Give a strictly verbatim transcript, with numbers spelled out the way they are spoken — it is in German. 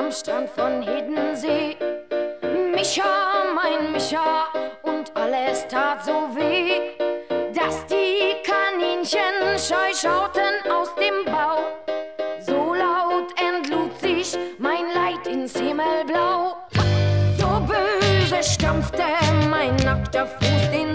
am Strand von Hiddensee. Micha, mein Micha, und alles tat so weh, dass die Kaninchen scheu schauten aus dem Bau. So laut entlud sich mein Leid ins Himmelblau. So böse stampfte mein nackter Fuß den